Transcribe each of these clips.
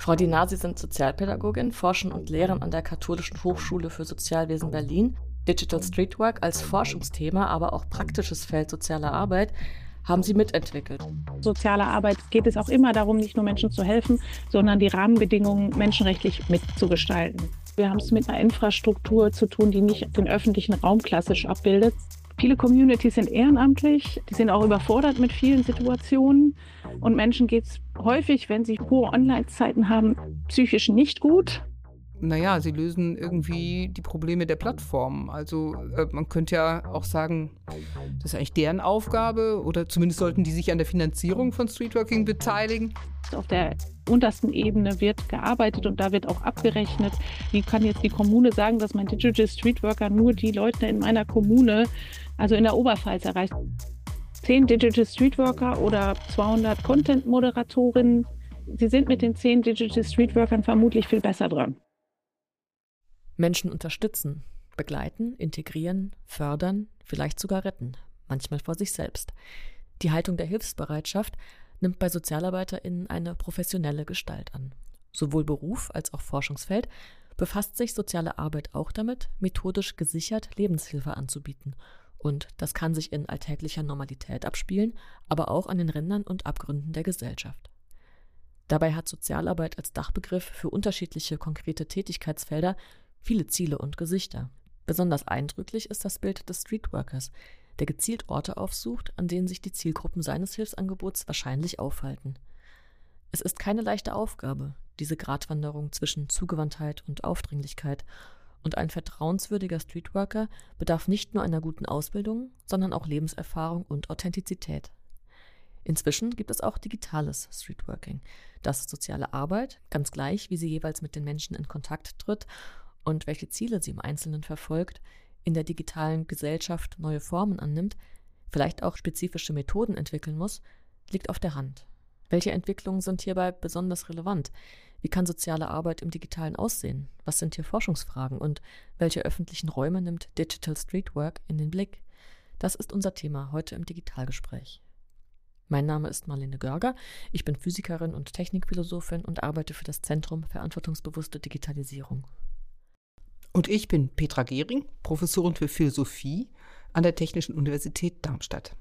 Frau Dinar, Sie sind Sozialpädagogin, forschen und lehren an der Katholischen Hochschule für Sozialwesen Berlin. Digital Streetwork als Forschungsthema, aber auch praktisches Feld sozialer Arbeit haben Sie mitentwickelt. Sozialer Arbeit geht es auch immer darum, nicht nur Menschen zu helfen, sondern die Rahmenbedingungen menschenrechtlich mitzugestalten. Wir haben es mit einer Infrastruktur zu tun, die nicht den öffentlichen Raum klassisch abbildet. Viele Communities sind ehrenamtlich, die sind auch überfordert mit vielen Situationen. Und Menschen geht es häufig, wenn sie hohe Online-Zeiten haben, psychisch nicht gut. Naja, sie lösen irgendwie die Probleme der Plattformen. Also man könnte ja auch sagen, das ist eigentlich deren Aufgabe oder zumindest sollten die sich an der Finanzierung von Streetworking beteiligen. Auf der untersten Ebene wird gearbeitet und da wird auch abgerechnet. Wie kann jetzt die Kommune sagen, dass mein Digital Streetworker nur die Leute in meiner Kommune, also in der Oberpfalz, erreicht? 10 Digital Streetworker oder 200 Content-Moderatorinnen, sie sind mit den 10 Digital Streetworkern vermutlich viel besser dran. Menschen unterstützen, begleiten, integrieren, fördern, vielleicht sogar retten, manchmal vor sich selbst. Die Haltung der Hilfsbereitschaft nimmt bei SozialarbeiterInnen eine professionelle Gestalt an. Sowohl Beruf als auch Forschungsfeld befasst sich soziale Arbeit auch damit, methodisch gesichert Lebenshilfe anzubieten. Und das kann sich in alltäglicher Normalität abspielen, aber auch an den Rändern und Abgründen der Gesellschaft. Dabei hat Sozialarbeit als Dachbegriff für unterschiedliche konkrete Tätigkeitsfelder viele Ziele und Gesichter. Besonders eindrücklich ist das Bild des Streetworkers, der gezielt Orte aufsucht, an denen sich die Zielgruppen seines Hilfsangebots wahrscheinlich aufhalten. Es ist keine leichte Aufgabe, diese Gratwanderung zwischen Zugewandtheit und Aufdringlichkeit, und ein vertrauenswürdiger Streetworker bedarf nicht nur einer guten Ausbildung, sondern auch Lebenserfahrung und Authentizität. Inzwischen gibt es auch digitales Streetworking, das soziale Arbeit, ganz gleich, wie sie jeweils mit den Menschen in Kontakt tritt und welche Ziele sie im Einzelnen verfolgt, in der digitalen Gesellschaft neue Formen annimmt, vielleicht auch spezifische Methoden entwickeln muss, liegt auf der Hand. Welche Entwicklungen sind hierbei besonders relevant? Wie kann soziale Arbeit im Digitalen aussehen? Was sind hier Forschungsfragen? Und welche öffentlichen Räume nimmt Digital Streetwork in den Blick? Das ist unser Thema heute im Digitalgespräch. Mein Name ist Marlene Görger, ich bin Physikerin und Technikphilosophin und arbeite für das Zentrum Verantwortungsbewusste Digitalisierung. Und ich bin Petra Gehring, Professorin für Philosophie an der Technischen Universität Darmstadt.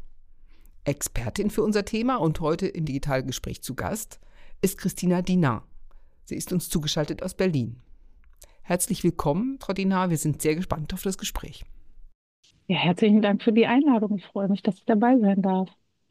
Expertin für unser Thema und heute im Digitalgespräch zu Gast ist Christina Dinar. Sie ist uns zugeschaltet aus Berlin. Herzlich willkommen, Frau Dinar. Wir sind sehr gespannt auf das Gespräch. Ja, herzlichen Dank für die Einladung. Ich freue mich, dass ich dabei sein darf.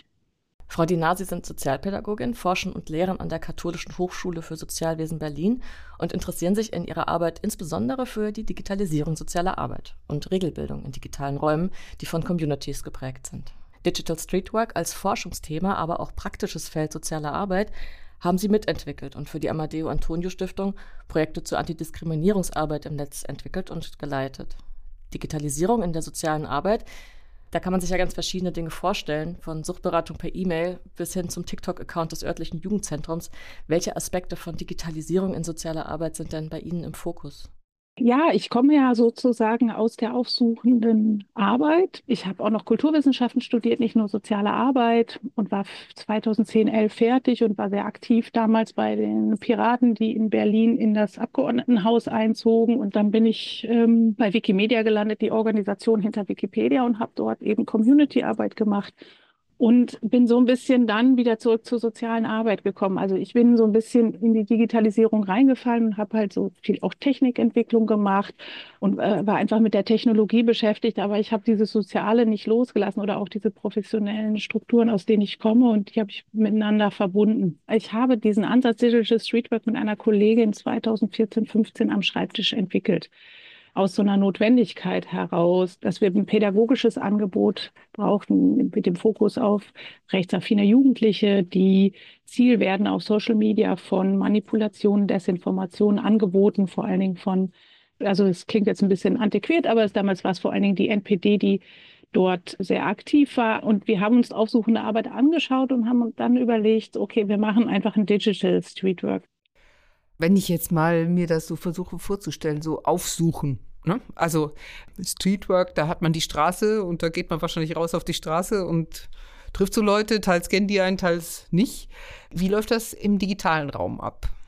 Frau Dinar, Sie sind Sozialpädagogin, forschen und lehren an der Katholischen Hochschule für Sozialwesen Berlin und interessieren sich in Ihrer Arbeit insbesondere für die Digitalisierung sozialer Arbeit und Regelbildung in digitalen Räumen, die von Communities geprägt sind. Digital Streetwork als Forschungsthema, aber auch praktisches Feld sozialer Arbeit haben Sie mitentwickelt und für die Amadeo Antonio Stiftung Projekte zur Antidiskriminierungsarbeit im Netz entwickelt und geleitet. Digitalisierung in der sozialen Arbeit, da kann man sich ja ganz verschiedene Dinge vorstellen, von Suchtberatung per E-Mail bis hin zum TikTok-Account des örtlichen Jugendzentrums. Welche Aspekte von Digitalisierung in sozialer Arbeit sind denn bei Ihnen im Fokus? Ja, ich komme ja sozusagen aus der aufsuchenden Arbeit. Ich habe auch noch Kulturwissenschaften studiert, nicht nur soziale Arbeit und war 2010, 11 fertig und war sehr aktiv damals bei den Piraten, die in Berlin in das Abgeordnetenhaus einzogen. Und dann bin ich bei Wikimedia gelandet, die Organisation hinter Wikipedia, und habe dort eben Community-Arbeit gemacht. Und bin so ein bisschen dann wieder zurück zur sozialen Arbeit gekommen. Also ich bin so ein bisschen in die Digitalisierung reingefallen und habe halt so viel auch Technikentwicklung gemacht und war einfach mit der Technologie beschäftigt. Aber ich habe dieses Soziale nicht losgelassen oder auch diese professionellen Strukturen, aus denen ich komme, und die habe ich miteinander verbunden. Ich habe diesen Ansatz Digital Streetwork mit einer Kollegin 2014, 15 am Schreibtisch entwickelt. Aus so einer Notwendigkeit heraus, dass wir ein pädagogisches Angebot brauchten mit dem Fokus auf rechtsaffine Jugendliche, die Ziel werden auf Social Media von Manipulationen, Desinformationen, Angeboten, vor allen Dingen von, also es klingt jetzt ein bisschen antiquiert, aber damals war es vor allen Dingen die NPD, die dort sehr aktiv war. Und wir haben uns aufsuchende Arbeit angeschaut und haben uns dann überlegt, okay, wir machen einfach ein Digital Streetwork. Wenn ich jetzt mal mir das so versuche vorzustellen, so aufsuchen, ne? Also Streetwork, da hat man die Straße und da geht man wahrscheinlich raus auf die Straße und trifft so Leute, teils kennen die einen, teils nicht. Wie läuft das im digitalen Raum ab?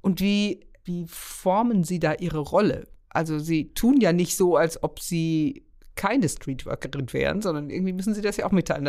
Und wie formen Sie da Ihre Rolle? Also Sie tun ja nicht so, als ob Sie keine Streetworkerin wären, sondern irgendwie müssen Sie das ja auch mitteilen.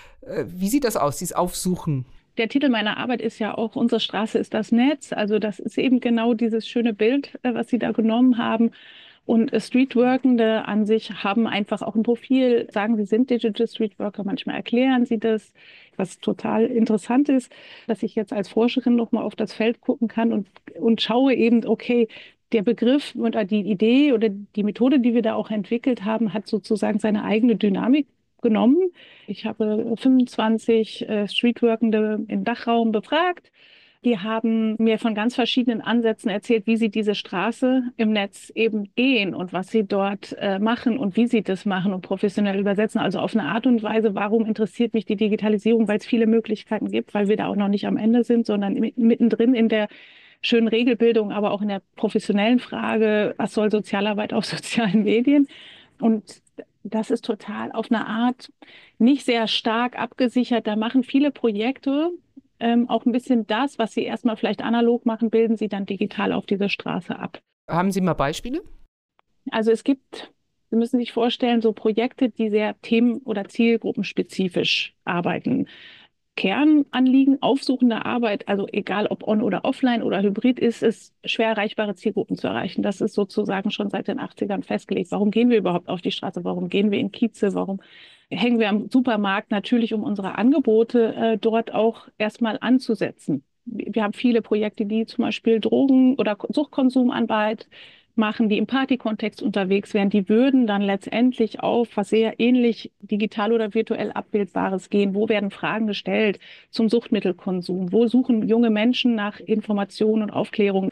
Wie sieht das aus, dieses Aufsuchen? Der Titel meiner Arbeit ist ja auch Unsere Straße ist das Netz. Also das ist eben genau dieses schöne Bild, was Sie da genommen haben. Und Streetworkende an sich haben einfach auch ein Profil, sagen, sie sind Digital Streetworker, manchmal erklären sie das, was total interessant ist, dass ich jetzt als Forscherin nochmal auf das Feld gucken kann und schaue eben, okay, der Begriff oder die Idee oder die Methode, die wir da auch entwickelt haben, hat sozusagen seine eigene Dynamik genommen. Ich habe 25 Streetworkende im Dachraum befragt. Die haben mir von ganz verschiedenen Ansätzen erzählt, wie sie diese Straße im Netz eben gehen und was sie dort machen und wie sie das machen und professionell übersetzen. Also auf eine Art und Weise, warum interessiert mich die Digitalisierung? Weil es viele Möglichkeiten gibt, weil wir da auch noch nicht am Ende sind, sondern mittendrin in der schönen Regelbildung, aber auch in der professionellen Frage, was soll Sozialarbeit auf sozialen Medien? Und das ist total auf eine Art nicht sehr stark abgesichert. Da machen viele Projekte auch ein bisschen das, was sie erstmal vielleicht analog machen, bilden sie dann digital auf dieser Straße ab. Haben Sie mal Beispiele? Also es gibt, Sie müssen sich vorstellen, so Projekte, die sehr themen- oder zielgruppenspezifisch arbeiten. Kernanliegen, aufsuchende Arbeit, also egal ob on- oder offline oder hybrid, ist es schwer erreichbare Zielgruppen zu erreichen. Das ist sozusagen schon seit den 80ern festgelegt. Warum gehen wir überhaupt auf die Straße? Warum gehen wir in Kieze? Warum hängen wir am Supermarkt? Natürlich, um unsere Angebote dort auch erstmal anzusetzen. Wir haben viele Projekte, die zum Beispiel Drogen- oder Suchtkonsumarbeit machen, die im Partykontext unterwegs wären, die würden dann letztendlich auf was sehr ähnlich digital oder virtuell Abbildbares gehen. Wo werden Fragen gestellt zum Suchtmittelkonsum? Wo suchen junge Menschen nach Informationen und Aufklärung?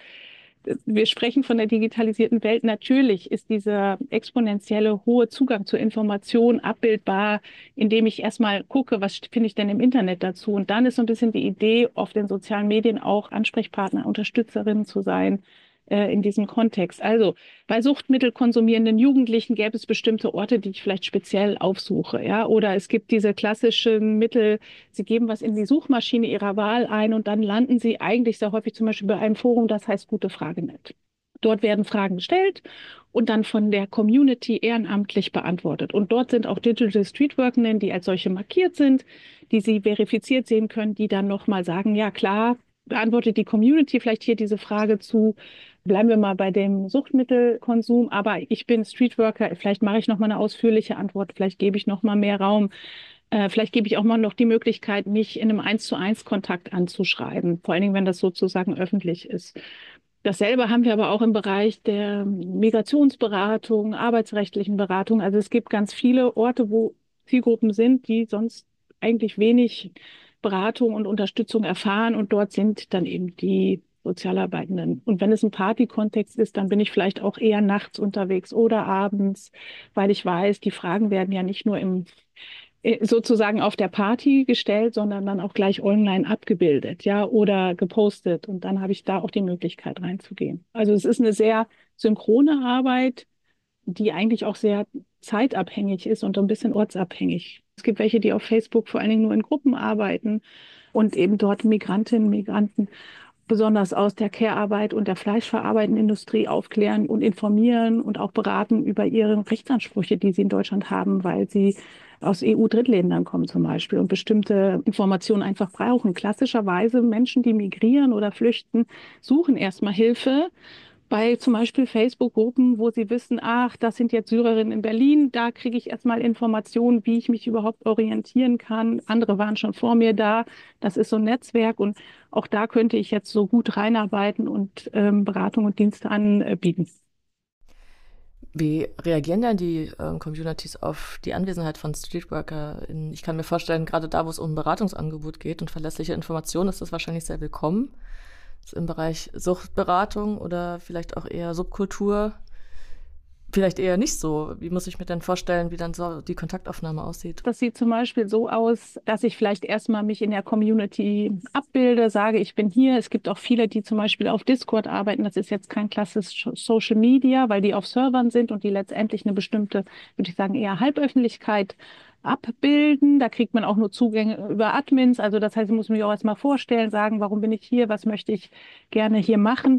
Wir sprechen von der digitalisierten Welt. Natürlich ist dieser exponentielle hohe Zugang zur Information abbildbar, indem ich erstmal gucke, was finde ich denn im Internet dazu. Und dann ist so ein bisschen die Idee, auf den sozialen Medien auch Ansprechpartner, Unterstützerinnen zu sein in diesem Kontext. Also bei suchtmittelkonsumierenden Jugendlichen gäbe es bestimmte Orte, die ich vielleicht speziell aufsuche, ja, oder es gibt diese klassischen Mittel, sie geben was in die Suchmaschine ihrer Wahl ein und dann landen sie eigentlich sehr häufig zum Beispiel bei einem Forum, das heißt Gute-Frage-Net. Dort werden Fragen gestellt und dann von der Community ehrenamtlich beantwortet. Und dort sind auch Digital Streetworkenden, die als solche markiert sind, die Sie verifiziert sehen können, die dann nochmal sagen, ja klar, beantwortet die Community vielleicht hier diese Frage zu, bleiben wir mal bei dem Suchtmittelkonsum, aber ich bin Streetworker, vielleicht mache ich nochmal eine ausführliche Antwort, vielleicht gebe ich nochmal mehr Raum, vielleicht gebe ich auch mal noch die Möglichkeit, mich in einem 1:1 Kontakt anzuschreiben, vor allen Dingen, wenn das sozusagen öffentlich ist. Dasselbe haben wir aber auch im Bereich der Migrationsberatung, arbeitsrechtlichen Beratung. Also es gibt ganz viele Orte, wo Zielgruppen sind, die sonst eigentlich wenig Beratung und Unterstützung erfahren. Und dort sind dann eben die Sozialarbeitenden. Und wenn es ein Partykontext ist, dann bin ich vielleicht auch eher nachts unterwegs oder abends, weil ich weiß, die Fragen werden ja nicht nur sozusagen auf der Party gestellt, sondern dann auch gleich online abgebildet, ja, oder gepostet. Und dann habe ich da auch die Möglichkeit reinzugehen. Also es ist eine sehr synchrone Arbeit, die eigentlich auch sehr zeitabhängig ist und so ein bisschen ortsabhängig. Es gibt welche, die auf Facebook vor allen Dingen nur in Gruppen arbeiten und eben dort Migrantinnen, Migranten besonders aus der Care-Arbeit und der fleischverarbeitenden Industrie aufklären und informieren und auch beraten über ihre Rechtsansprüche, die sie in Deutschland haben, weil sie aus EU-Drittländern kommen zum Beispiel und bestimmte Informationen einfach brauchen. Klassischerweise Menschen, die migrieren oder flüchten, suchen erstmal Hilfe bei zum Beispiel Facebook-Gruppen, wo sie wissen, ach, das sind jetzt Syrerinnen in Berlin, da kriege ich erstmal Informationen, wie ich mich überhaupt orientieren kann. Andere waren schon vor mir da. Das ist so ein Netzwerk und auch da könnte ich jetzt so gut reinarbeiten und Beratung und Dienste anbieten. Wie reagieren denn die Communities auf die Anwesenheit von StreetworkerInnen? Ich kann mir vorstellen, gerade da, wo es um ein Beratungsangebot geht und verlässliche Informationen, ist das wahrscheinlich sehr willkommen. Im Bereich Suchtberatung oder vielleicht auch eher Subkultur, vielleicht eher nicht so. Wie muss ich mir denn vorstellen, wie dann so die Kontaktaufnahme aussieht? Das sieht zum Beispiel so aus, dass ich vielleicht erstmal mich in der Community abbilde, sage, ich bin hier. Es gibt auch viele, die zum Beispiel auf Discord arbeiten. Das ist jetzt kein klassisches Social Media, weil die auf Servern sind und die letztendlich eine bestimmte, würde ich sagen, eher Halböffentlichkeit abbilden. Da kriegt man auch nur Zugänge über Admins. Also das heißt, ich muss mich auch erstmal vorstellen, sagen, warum bin ich hier, was möchte ich gerne hier machen.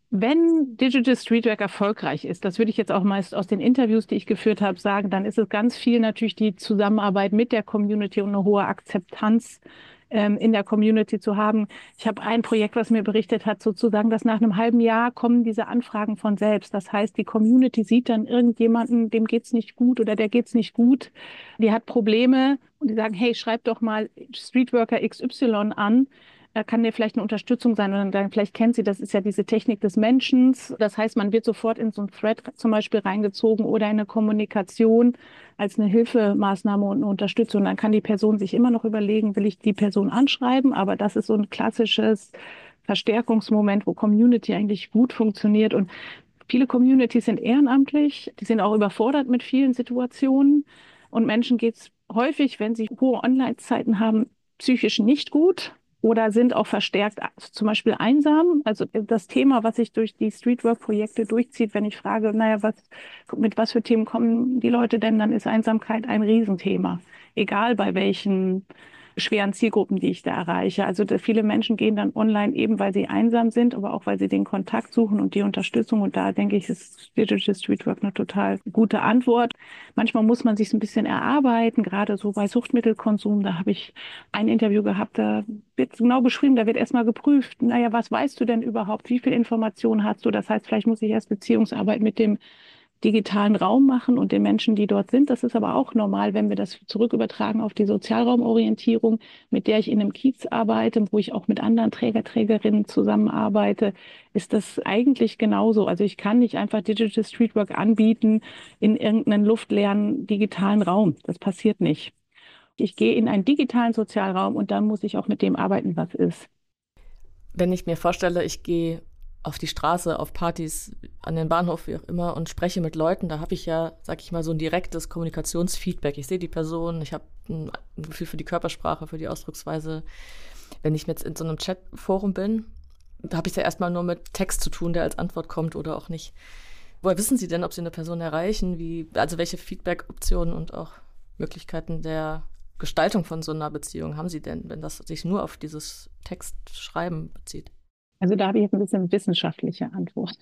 Wenn Digital Streetwork erfolgreich ist, das würde ich jetzt auch meist aus den Interviews, die ich geführt habe, sagen, dann ist es ganz viel natürlich die Zusammenarbeit mit der Community und eine hohe Akzeptanz in der Community zu haben. Ich habe ein Projekt, was mir berichtet hat, sozusagen, dass nach einem halben Jahr kommen diese Anfragen von selbst. Das heißt, die Community sieht dann irgendjemanden, dem geht's nicht gut oder der geht's nicht gut, die hat Probleme und die sagen, hey, schreib doch mal Streetworker XY an. Kann dir vielleicht eine Unterstützung sein und dann vielleicht kennt sie, das ist ja diese Technik des Menschen. Das heißt, man wird sofort in so ein Thread zum Beispiel reingezogen oder in eine Kommunikation als eine Hilfemaßnahme und eine Unterstützung. Dann kann die Person sich immer noch überlegen, will ich die Person anschreiben? Aber das ist so ein klassisches Verstärkungsmoment, wo Community eigentlich gut funktioniert. Und viele Communities sind ehrenamtlich, die sind auch überfordert mit vielen Situationen. Und Menschen geht es häufig, wenn sie hohe Online-Zeiten haben, psychisch nicht gut oder sind auch verstärkt zum Beispiel einsam. Also das Thema, was sich durch die Streetwork-Projekte durchzieht, wenn ich frage, naja, mit was für Themen kommen die Leute denn, dann ist Einsamkeit ein Riesenthema. Egal bei welchen schweren Zielgruppen, die ich da erreiche. Also viele Menschen gehen dann online eben, weil sie einsam sind, aber auch, weil sie den Kontakt suchen und die Unterstützung. Und da denke ich, ist Digital Streetwork eine total gute Antwort. Manchmal muss man sich so ein bisschen erarbeiten, gerade so bei Suchtmittelkonsum. Da habe ich ein Interview gehabt, da wird genau beschrieben, da wird erstmal geprüft, naja, was weißt du denn überhaupt? Wie viel Informationen hast du? Das heißt, vielleicht muss ich erst Beziehungsarbeit mit dem digitalen Raum machen und den Menschen, die dort sind. Das ist aber auch normal, wenn wir das zurück übertragen auf die Sozialraumorientierung, mit der ich in einem Kiez arbeite, wo ich auch mit anderen Trägerinnen zusammenarbeite, ist das eigentlich genauso. Also ich kann nicht einfach Digital Streetwork anbieten in irgendeinen luftleeren digitalen Raum. Das passiert nicht. Ich gehe in einen digitalen Sozialraum und dann muss ich auch mit dem arbeiten, was ist. Wenn ich mir vorstelle, ich gehe auf die Straße, auf Partys, an den Bahnhof, wie auch immer, und spreche mit Leuten, da habe ich ja, sag ich mal, so ein direktes Kommunikationsfeedback. Ich sehe die Person, ich habe ein Gefühl für die Körpersprache, für die Ausdrucksweise. Wenn ich jetzt in so einem Chatforum bin, da habe ich ja erstmal nur mit Text zu tun, der als Antwort kommt oder auch nicht. Woher wissen Sie denn, ob Sie eine Person erreichen? Also welche Feedback-Optionen und auch Möglichkeiten der Gestaltung von so einer Beziehung haben Sie denn, wenn das sich nur auf dieses Textschreiben bezieht? Also da habe ich jetzt ein bisschen wissenschaftliche Antwort.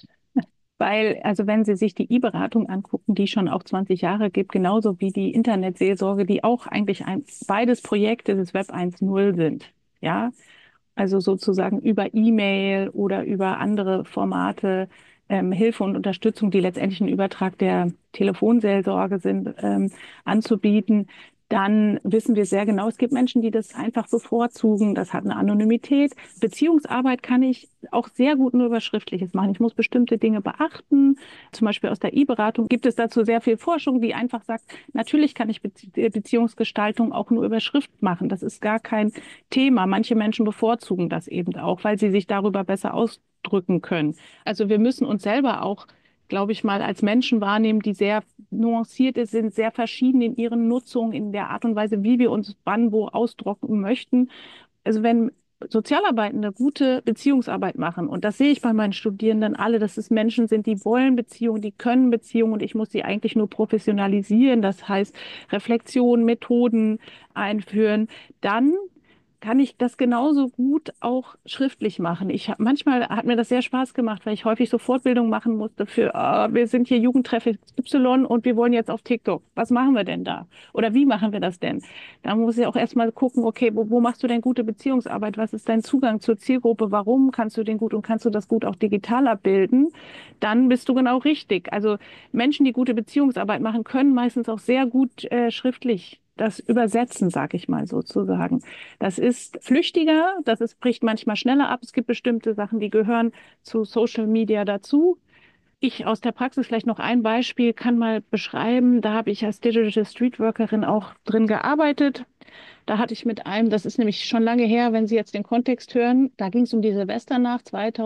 Weil, also wenn Sie sich die E-Beratung angucken, die schon auch 20 Jahre gibt, genauso wie die Internetseelsorge, die auch eigentlich beides Projekte des Web 1.0 sind. Ja, also sozusagen über E-Mail oder über andere Formate Hilfe und Unterstützung, die letztendlich ein Übertrag der Telefonseelsorge sind, anzubieten. Dann wissen wir sehr genau, es gibt Menschen, die das einfach bevorzugen. Das hat eine Anonymität. Beziehungsarbeit kann ich auch sehr gut nur über Schriftliches machen. Ich muss bestimmte Dinge beachten. Zum Beispiel aus der E-Beratung gibt es dazu sehr viel Forschung, die einfach sagt, natürlich kann ich Beziehungsgestaltung auch nur über Schrift machen. Das ist gar kein Thema. Manche Menschen bevorzugen das eben auch, weil sie sich darüber besser ausdrücken können. Also wir müssen uns selber auch, glaube ich mal, als Menschen wahrnehmen, die sehr nuanciert sind, sehr verschieden in ihren Nutzungen, in der Art und Weise, wie wir uns wann wo ausdrücken möchten. Also wenn Sozialarbeitende gute Beziehungsarbeit machen, und das sehe ich bei meinen Studierenden alle, dass es Menschen sind, die wollen Beziehungen, die können Beziehungen und ich muss sie eigentlich nur professionalisieren, das heißt Reflexion, Methoden einführen, dann kann ich das genauso gut auch schriftlich machen. Manchmal hat mir das sehr Spaß gemacht, weil ich häufig so Fortbildung machen musste für, wir sind hier Jugendtreff Y und wir wollen jetzt auf TikTok. Was machen wir denn da? Oder wie machen wir das denn? Da muss ich auch erstmal gucken, okay, wo machst du denn gute Beziehungsarbeit? Was ist dein Zugang zur Zielgruppe? Warum kannst du den gut und kannst du das gut auch digital abbilden? Dann bist du genau richtig. Also Menschen, die gute Beziehungsarbeit machen, können meistens auch sehr gut schriftlich das Übersetzen, sage ich mal sozusagen. Das ist flüchtiger, bricht manchmal schneller ab. Es gibt bestimmte Sachen, die gehören zu Social Media dazu. Ich aus der Praxis vielleicht noch ein Beispiel kann mal beschreiben. Da habe ich als Digital Streetworkerin auch drin gearbeitet. Da hatte ich mit einem, das ist nämlich schon lange her, wenn Sie jetzt den Kontext hören, da ging es um die Silvesternacht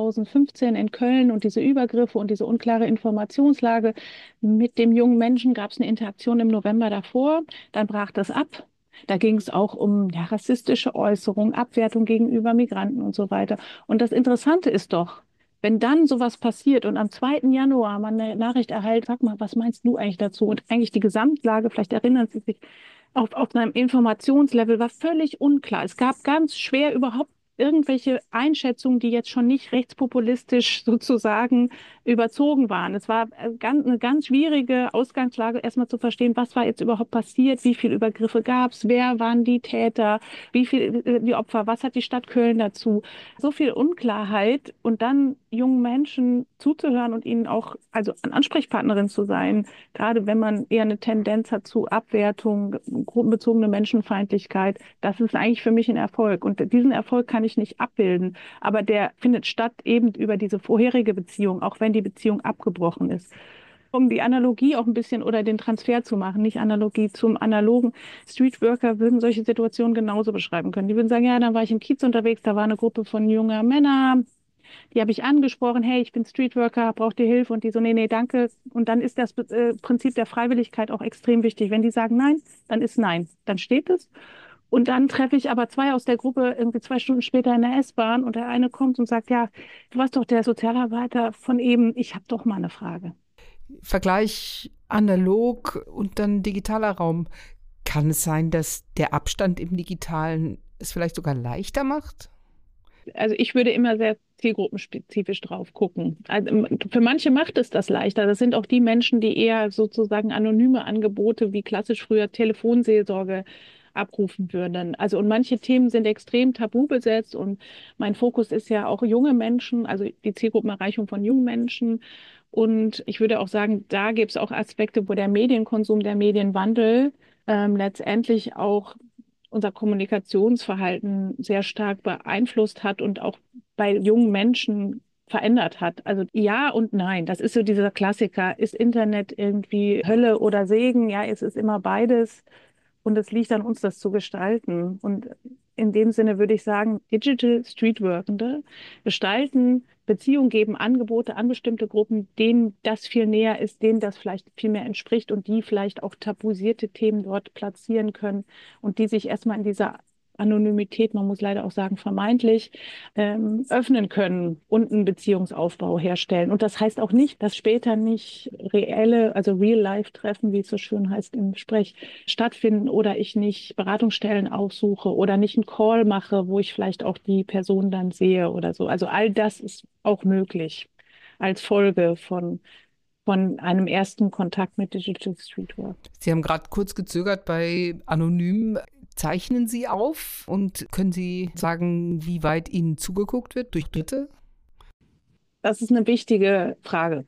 2015 in Köln und diese Übergriffe und diese unklare Informationslage. Mit dem jungen Menschen gab es eine Interaktion im November davor, dann brach das ab. Da ging es auch um rassistische Äußerungen, Abwertung gegenüber Migranten und so weiter. Und das Interessante ist doch, wenn dann sowas passiert und am 2. Januar man eine Nachricht erhält, sag mal, was meinst du eigentlich dazu? Und eigentlich die Gesamtlage, vielleicht erinnern Sie sich, auf einem Informationslevel war völlig unklar. Es gab ganz schwer überhaupt irgendwelche Einschätzungen, die jetzt schon nicht rechtspopulistisch sozusagen überzogen waren. Es war eine ganz schwierige Ausgangslage, erstmal zu verstehen, was war jetzt überhaupt passiert, wie viele Übergriffe gab es, wer waren die Täter, die Opfer, was hat die Stadt Köln dazu. So viel Unklarheit und dann jungen Menschen zuzuhören und ihnen auch, also eine Ansprechpartnerin zu sein, gerade wenn man eher eine Tendenz hat zu Abwertung, gruppenbezogene Menschenfeindlichkeit, das ist eigentlich für mich ein Erfolg. Und diesen Erfolg kann ich nicht abbilden, aber der findet statt eben über diese vorherige Beziehung, auch wenn die Beziehung abgebrochen ist. Um die Analogie auch ein bisschen oder den Transfer zu machen, nicht Analogie zum analogen, Streetworker würden solche Situationen genauso beschreiben können. Die würden sagen, ja, dann war ich im Kiez unterwegs, da war eine Gruppe von junger Männern, die habe ich angesprochen, hey, ich bin Streetworker, braucht ihr Hilfe? Und die so, nee, danke. Und dann ist das Prinzip der Freiwilligkeit auch extrem wichtig. Wenn die sagen nein, dann ist nein. Dann steht es. Und dann treffe ich aber zwei aus der Gruppe irgendwie 2 Stunden später in der S-Bahn und der eine kommt und sagt, ja, du warst doch der Sozialarbeiter von eben, ich habe doch mal eine Frage. Vergleich analog und dann digitaler Raum. Kann es sein, dass der Abstand im Digitalen es vielleicht sogar leichter macht? Also ich würde immer sehr zielgruppenspezifisch drauf gucken. Also für manche macht es das leichter. Das sind auch die Menschen, die eher sozusagen anonyme Angebote wie klassisch früher Telefonseelsorge abrufen würden. Also und manche Themen sind extrem tabu besetzt und mein Fokus ist ja auch junge Menschen, also die Zielgruppenerreichung von jungen Menschen. Und ich würde auch sagen, da gibt es auch Aspekte, wo der Medienkonsum, der Medienwandel letztendlich auch unser Kommunikationsverhalten sehr stark beeinflusst hat und auch bei jungen Menschen verändert hat. Also ja und nein, das ist so dieser Klassiker. Ist Internet irgendwie Hölle oder Segen? Ja, es ist immer beides und es liegt an uns, das zu gestalten. Und in dem Sinne würde ich sagen, Digital Streetworkende gestalten, Beziehungen geben, Angebote an bestimmte Gruppen, denen das viel näher ist, denen das vielleicht viel mehr entspricht und die vielleicht auch tabuisierte Themen dort platzieren können und die sich erstmal in dieser Anonymität, man muss leider auch sagen, vermeintlich, öffnen können und einen Beziehungsaufbau herstellen. Und das heißt auch nicht, dass später nicht reelle, also Real-Life-Treffen, wie es so schön heißt im Sprech, stattfinden oder ich nicht Beratungsstellen aufsuche oder nicht einen Call mache, wo ich vielleicht auch die Person dann sehe oder so. Also all das ist auch möglich als Folge von einem ersten Kontakt mit Digital Streetwork. Sie haben gerade kurz gezögert bei Anonym. Zeichnen Sie auf und können Sie sagen, wie weit Ihnen zugeguckt wird durch Dritte? Das ist eine wichtige Frage,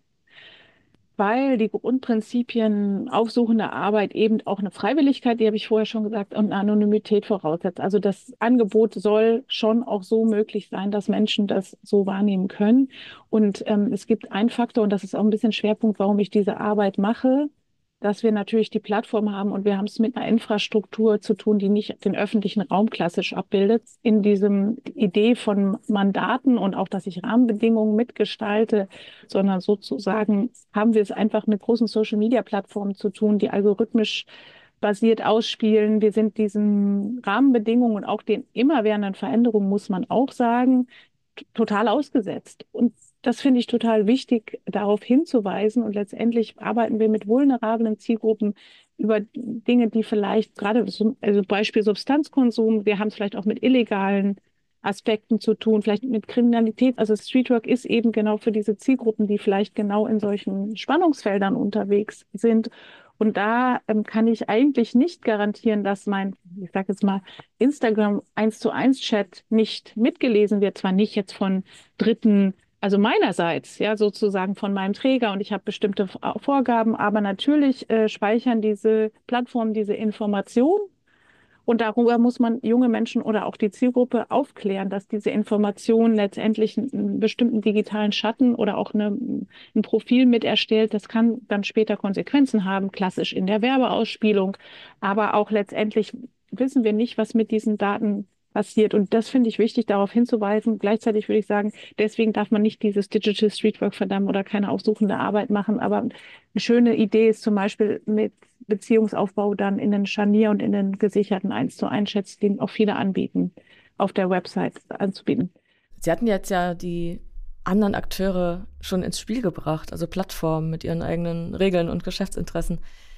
weil die Grundprinzipien aufsuchender Arbeit eben auch eine Freiwilligkeit, die habe ich vorher schon gesagt, und eine Anonymität voraussetzt. Also das Angebot soll schon auch so möglich sein, dass Menschen das so wahrnehmen können. Und es gibt einen Faktor, und das ist auch ein bisschen Schwerpunkt, warum ich diese Arbeit mache, dass wir natürlich die Plattform haben und wir haben es mit einer Infrastruktur zu tun, die nicht den öffentlichen Raum klassisch abbildet. In diesem Idee von Mandaten und auch, dass ich Rahmenbedingungen mitgestalte, sondern sozusagen haben wir es einfach mit großen Social-Media-Plattformen zu tun, die algorithmisch basiert ausspielen. Wir sind diesen Rahmenbedingungen und auch den immerwährenden Veränderungen, muss man auch sagen, total ausgesetzt. Und das finde ich total wichtig, darauf hinzuweisen. Und letztendlich arbeiten wir mit vulnerablen Zielgruppen über Dinge, die vielleicht gerade, also Beispiel Substanzkonsum, wir haben es vielleicht auch mit illegalen Aspekten zu tun, vielleicht mit Kriminalität. Also Streetwork ist eben genau für diese Zielgruppen, die vielleicht genau in solchen Spannungsfeldern unterwegs sind. Und da kann ich eigentlich nicht garantieren, dass mein, ich sage jetzt mal, Instagram 1:1 Chat nicht mitgelesen wird. Zwar nicht jetzt von Dritten, also meinerseits, ja, sozusagen von meinem Träger und ich habe bestimmte Vorgaben, aber natürlich speichern diese Plattformen diese Information. Und darüber muss man junge Menschen oder auch die Zielgruppe aufklären, dass diese Information letztendlich einen bestimmten digitalen Schatten oder auch ein Profil mit erstellt. Das kann dann später Konsequenzen haben, klassisch in der Werbeausspielung. Aber auch letztendlich wissen wir nicht, was mit diesen Daten passiert. Und das finde ich wichtig, darauf hinzuweisen. Gleichzeitig würde ich sagen, deswegen darf man nicht dieses Digital Streetwork verdammen oder keine aufsuchende Arbeit machen. Aber eine schöne Idee ist zum Beispiel mit Beziehungsaufbau dann in den Scharnier und in den gesicherten 1:1 Chats, den auch viele anbieten, auf der Website anzubieten. Sie hatten jetzt ja die anderen Akteure schon ins Spiel gebracht, also Plattformen mit ihren eigenen Regeln und Geschäftsinteressen.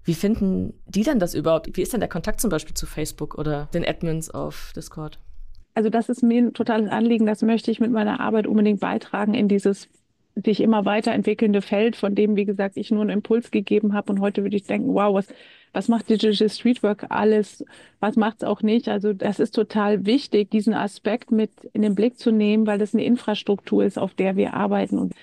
Wie finden die denn das überhaupt? Wie ist denn der Kontakt zum Beispiel zu Facebook oder den Admins auf Discord? Also das ist mir ein totales Anliegen, das möchte ich mit meiner Arbeit unbedingt beitragen in dieses sich immer weiterentwickelnde Feld, von dem, wie gesagt, ich nur einen Impuls gegeben habe. Und heute würde ich denken, wow, was macht Digital Streetwork alles? Was macht es auch nicht? Also das ist total wichtig, diesen Aspekt mit in den Blick zu nehmen, weil das eine Infrastruktur ist, auf der wir arbeiten. Und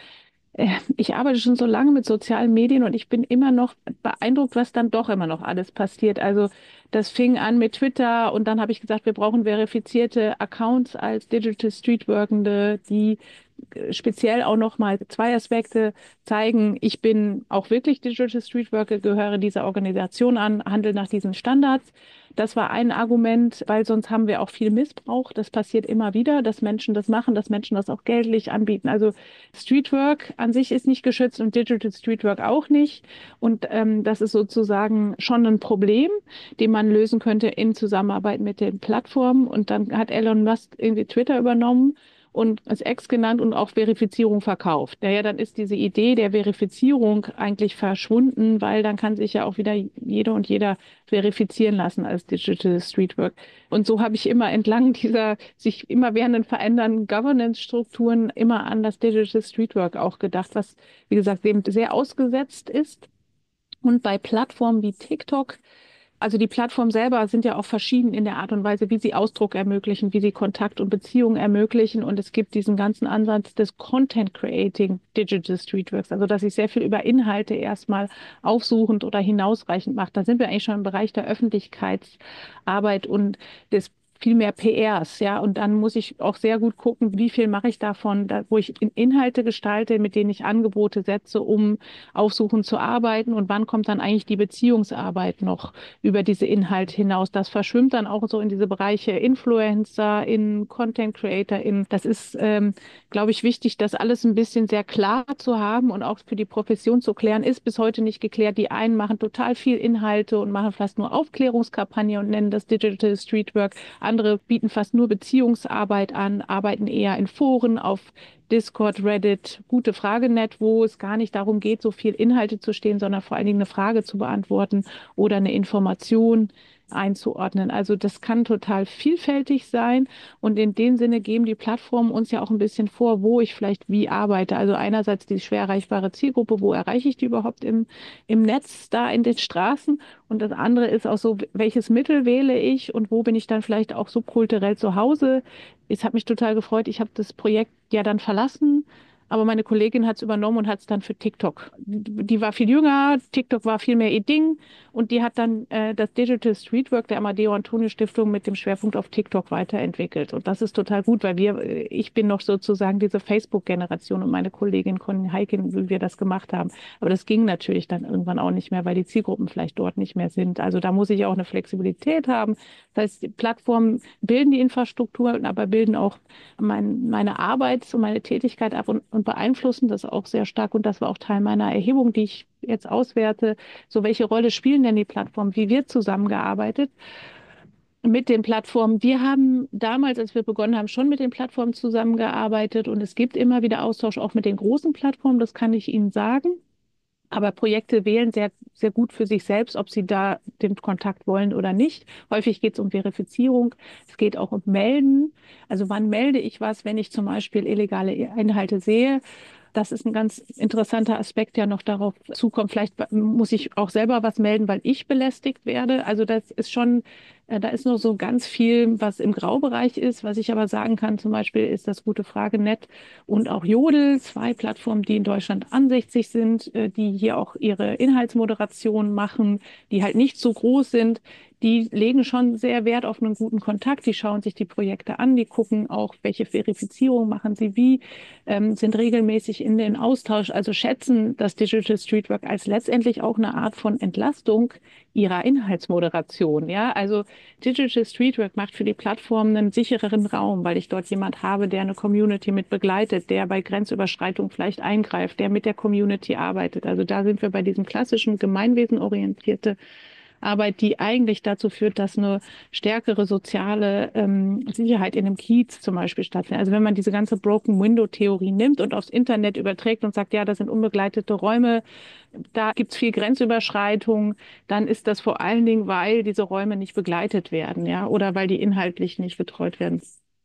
ich arbeite schon so lange mit sozialen Medien und ich bin immer noch beeindruckt, was dann doch immer noch alles passiert. Also das fing an mit Twitter und dann habe ich gesagt, wir brauchen verifizierte Accounts als Digital Streetworkende, die speziell auch noch mal zwei Aspekte zeigen. Ich bin auch wirklich Digital Streetworker, gehöre dieser Organisation an, handle nach diesen Standards. Das war ein Argument, weil sonst haben wir auch viel Missbrauch. Das passiert immer wieder, dass Menschen das machen, dass Menschen das auch geldlich anbieten. Also Streetwork an sich ist nicht geschützt und Digital Streetwork auch nicht. Und das ist sozusagen schon ein Problem, den man lösen könnte in Zusammenarbeit mit den Plattformen. Und dann hat Elon Musk irgendwie Twitter übernommen und als Ex genannt und auch Verifizierung verkauft. Naja, dann ist diese Idee der Verifizierung eigentlich verschwunden, weil dann kann sich ja auch wieder jede und jeder verifizieren lassen als Digital Streetwork. Und so habe ich immer entlang dieser sich immer währenden verändernden Governance-Strukturen immer an das Digital Streetwork auch gedacht, was, wie gesagt, eben sehr ausgesetzt ist. Und bei Plattformen wie TikTok, also die Plattformen selber sind ja auch verschieden in der Art und Weise, wie sie Ausdruck ermöglichen, wie sie Kontakt und Beziehungen ermöglichen. Und es gibt diesen ganzen Ansatz des Content Creating Digital Streetworks, also dass ich sehr viel über Inhalte erstmal aufsuchend oder hinausreichend mache. Da sind wir eigentlich schon im Bereich der Öffentlichkeitsarbeit und des viel mehr PRs, ja. Und dann muss ich auch sehr gut gucken, wie viel mache ich davon, wo ich Inhalte gestalte, mit denen ich Angebote setze, um aufsuchend zu arbeiten und wann kommt dann eigentlich die Beziehungsarbeit noch über diese Inhalte hinaus. Das verschwimmt dann auch so in diese Bereiche Influencer, in Content Creator, das ist, glaube ich, wichtig, das alles ein bisschen sehr klar zu haben und auch für die Profession zu klären, ist bis heute nicht geklärt. Die einen machen total viel Inhalte und machen fast nur Aufklärungskampagne und nennen das Digital Streetwork. Andere bieten fast nur Beziehungsarbeit an, arbeiten eher in Foren, auf Discord, Reddit, gute Frage.net, wo es gar nicht darum geht, so viel Inhalte zu stehen, sondern vor allen Dingen eine Frage zu beantworten oder eine Information einzuordnen. Also das kann total vielfältig sein und in dem Sinne geben die Plattformen uns ja auch ein bisschen vor, wo ich vielleicht wie arbeite. Also einerseits die schwer erreichbare Zielgruppe, wo erreiche ich die überhaupt im Netz, da in den Straßen, und das andere ist auch so, welches Mittel wähle ich und wo bin ich dann vielleicht auch subkulturell zu Hause. Es hat mich total gefreut, ich habe das Projekt ja dann verlassen, aber meine Kollegin hat es übernommen und hat es dann für TikTok. Die war viel jünger, TikTok war viel mehr ihr Ding und die hat dann das Digital Streetwork der Amadeo Antonio Stiftung mit dem Schwerpunkt auf TikTok weiterentwickelt. Und das ist total gut, weil ich bin noch sozusagen diese Facebook-Generation und meine Kollegin Conny Heiken, wie wir das gemacht haben. Aber das ging natürlich dann irgendwann auch nicht mehr, weil die Zielgruppen vielleicht dort nicht mehr sind. Also da muss ich auch eine Flexibilität haben. Das heißt, die Plattformen bilden die Infrastruktur, aber bilden auch meine Arbeit und meine Tätigkeit ab und beeinflussen das auch sehr stark. Und das war auch Teil meiner Erhebung, die ich jetzt auswerte. So, welche Rolle spielen denn die Plattformen? Wie wird zusammengearbeitet mit den Plattformen? Wir haben damals, als wir begonnen haben, schon mit den Plattformen zusammengearbeitet und es gibt immer wieder Austausch auch mit den großen Plattformen, das kann ich Ihnen sagen. Aber Projekte wählen sehr, sehr gut für sich selbst, ob sie da den Kontakt wollen oder nicht. Häufig geht es um Verifizierung. Es geht auch um Melden. Also wann melde ich was, wenn ich zum Beispiel illegale Inhalte sehe? Das ist ein ganz interessanter Aspekt, der noch darauf zukommt. Vielleicht muss ich auch selber was melden, weil ich belästigt werde. Also das ist schon, da ist noch so ganz viel, was im Graubereich ist. Was ich aber sagen kann, zum Beispiel ist das Gute Frage.net und auch Jodel, zwei Plattformen, die in Deutschland ansässig sind, die hier auch ihre Inhaltsmoderation machen, die halt nicht so groß sind. Die legen schon sehr Wert auf einen guten Kontakt. Die schauen sich die Projekte an, die gucken auch, welche Verifizierung machen sie wie, sind regelmäßig in den Austausch, also schätzen das Digital Streetwork als letztendlich auch eine Art von Entlastung ihrer Inhaltsmoderation. Ja, also Digital Streetwork macht für die Plattform einen sichereren Raum, weil ich dort jemand habe, der eine Community mit begleitet, der bei Grenzüberschreitung vielleicht eingreift, der mit der Community arbeitet. Also da sind wir bei diesem klassischen gemeinwesenorientierte Arbeit, die eigentlich dazu führt, dass eine stärkere soziale Sicherheit in einem Kiez zum Beispiel stattfindet. Also wenn man diese ganze Broken Window-Theorie nimmt und aufs Internet überträgt und sagt, ja, das sind unbegleitete Räume, da gibt es viel Grenzüberschreitung, dann ist das vor allen Dingen, weil diese Räume nicht begleitet werden, ja, oder weil die inhaltlich nicht betreut werden.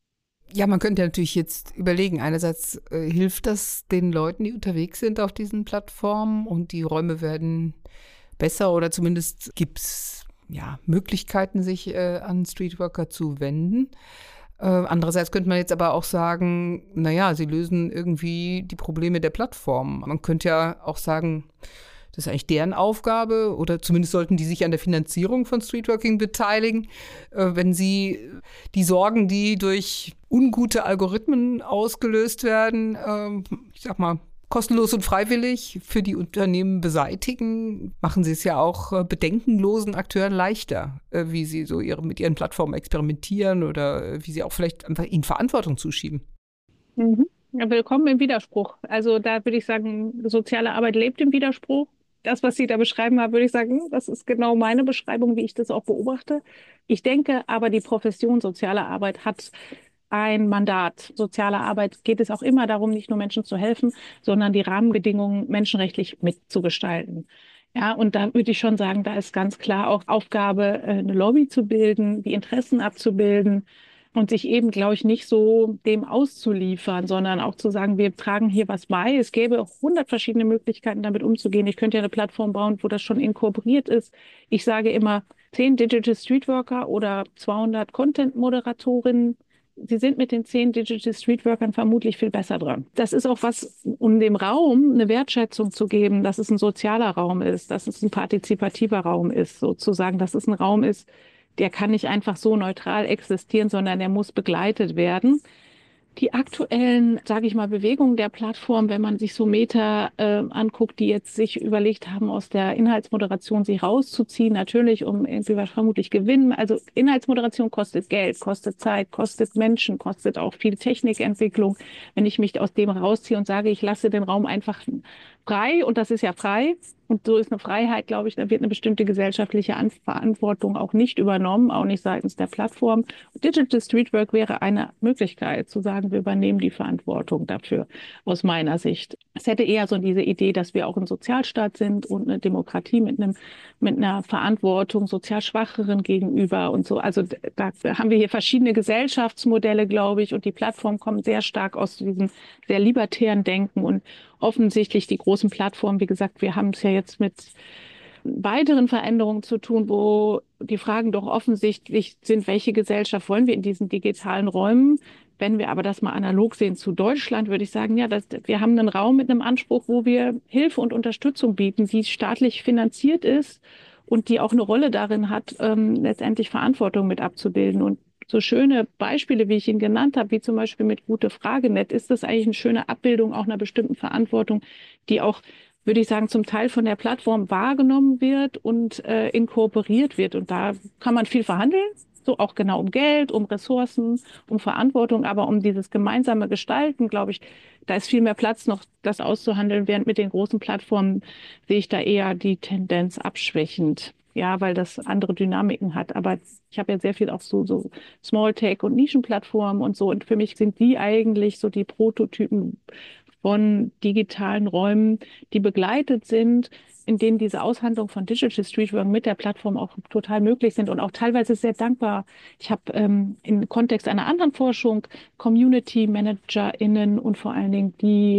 Ja, man könnte natürlich jetzt überlegen, einerseits hilft das den Leuten, die unterwegs sind auf diesen Plattformen und die Räume werden besser oder zumindest gibt es Möglichkeiten, sich an Streetworker zu wenden. Andererseits könnte man jetzt aber auch sagen, naja, sie lösen irgendwie die Probleme der Plattform. Man könnte ja auch sagen, das ist eigentlich deren Aufgabe oder zumindest sollten die sich an der Finanzierung von Streetworking beteiligen, wenn sie die Sorgen, die durch ungute Algorithmen ausgelöst werden, ich sag mal, kostenlos und freiwillig für die Unternehmen beseitigen, machen sie es ja auch bedenkenlosen Akteuren leichter, wie sie so mit ihren Plattformen experimentieren oder wie sie auch vielleicht einfach ihnen Verantwortung zuschieben. Mhm. Ja, willkommen im Widerspruch. Also da würde ich sagen, soziale Arbeit lebt im Widerspruch. Das, was Sie da beschreiben, würde ich sagen, das ist genau meine Beschreibung, wie ich das auch beobachte. Ich denke aber, die Profession soziale Arbeit hat ein Mandat. Soziale Arbeit geht es auch immer darum, nicht nur Menschen zu helfen, sondern die Rahmenbedingungen menschenrechtlich mitzugestalten. Ja, und da würde ich schon sagen, da ist ganz klar auch Aufgabe, eine Lobby zu bilden, die Interessen abzubilden und sich eben, glaube ich, nicht so dem auszuliefern, sondern auch zu sagen, wir tragen hier was bei. Es gäbe 100 verschiedene Möglichkeiten, damit umzugehen. Ich könnte ja eine Plattform bauen, wo das schon inkorporiert ist. Ich sage immer, 10 Digital Streetworker oder 200 Content-Moderatorinnen. Sie sind mit den 10 Digital Streetworkern vermutlich viel besser dran. Das ist auch was, um dem Raum eine Wertschätzung zu geben, dass es ein sozialer Raum ist, dass es ein partizipativer Raum ist, sozusagen, dass es ein Raum ist, der kann nicht einfach so neutral existieren, sondern der muss begleitet werden. Die aktuellen, sage ich mal, Bewegungen der Plattform, wenn man sich so Meta anguckt, die jetzt sich überlegt haben, aus der Inhaltsmoderation sich rauszuziehen, natürlich um irgendwie was vermutlich gewinnen. Also Inhaltsmoderation kostet Geld, kostet Zeit, kostet Menschen, kostet auch viel Technikentwicklung. Wenn ich mich aus dem rausziehe und sage, ich lasse den Raum einfach frei, und das ist ja frei, und so ist eine Freiheit, glaube ich, da wird eine bestimmte gesellschaftliche Verantwortung auch nicht übernommen, auch nicht seitens der Plattform. Digital Streetwork wäre eine Möglichkeit, zu sagen, wir übernehmen die Verantwortung dafür, aus meiner Sicht. Es hätte eher so diese Idee, dass wir auch ein Sozialstaat sind und eine Demokratie mit einer Verantwortung sozial Schwacheren gegenüber und so. Also da haben wir hier verschiedene Gesellschaftsmodelle, glaube ich, und die Plattform kommt sehr stark aus diesem sehr libertären Denken und offensichtlich die großen Plattformen, wie gesagt, wir haben es ja jetzt mit weiteren Veränderungen zu tun, wo die Fragen doch offensichtlich sind, welche Gesellschaft wollen wir in diesen digitalen Räumen? Wenn wir aber das mal analog sehen zu Deutschland, würde ich sagen, ja, wir haben einen Raum mit einem Anspruch, wo wir Hilfe und Unterstützung bieten, die staatlich finanziert ist und die auch eine Rolle darin hat, letztendlich Verantwortung mit abzubilden. Und so schöne Beispiele, wie ich ihn genannt habe, wie zum Beispiel mit Gute Frage.net, ist das eigentlich eine schöne Abbildung auch einer bestimmten Verantwortung, die auch, würde ich sagen, zum Teil von der Plattform wahrgenommen wird und inkorporiert wird. Und da kann man viel verhandeln, so auch genau um Geld, um Ressourcen, um Verantwortung, aber um dieses gemeinsame Gestalten, glaube ich, da ist viel mehr Platz noch, das auszuhandeln, während mit den großen Plattformen sehe ich da eher die Tendenz abschwächend. Ja, weil das andere Dynamiken hat. Aber ich habe ja sehr viel auch so Smalltech und Nischenplattformen und so. Und für mich sind die eigentlich so die Prototypen von digitalen Räumen, die begleitet sind, in denen diese Aushandlung von Digital Streetwork mit der Plattform auch total möglich sind und auch teilweise sehr dankbar. Ich habe im Kontext einer anderen Forschung Community ManagerInnen und vor allen Dingen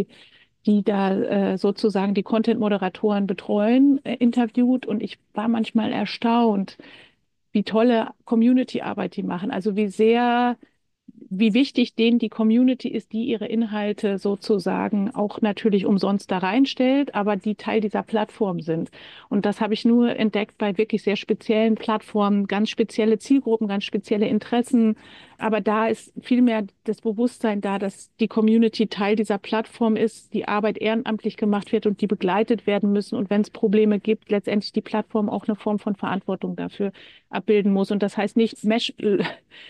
die da sozusagen die Content-Moderatoren betreuen, interviewt. Und ich war manchmal erstaunt, wie tolle Community-Arbeit die machen. Also wie wichtig denen die Community ist, die ihre Inhalte sozusagen auch natürlich umsonst da reinstellt, aber die Teil dieser Plattform sind. Und das habe ich nur entdeckt bei wirklich sehr speziellen Plattformen, ganz spezielle Zielgruppen, ganz spezielle Interessen. Aber da ist vielmehr das Bewusstsein da, dass die Community Teil dieser Plattform ist, die Arbeit ehrenamtlich gemacht wird und die begleitet werden müssen. Und wenn es Probleme gibt, letztendlich die Plattform auch eine Form von Verantwortung dafür abbilden muss. Und das heißt nicht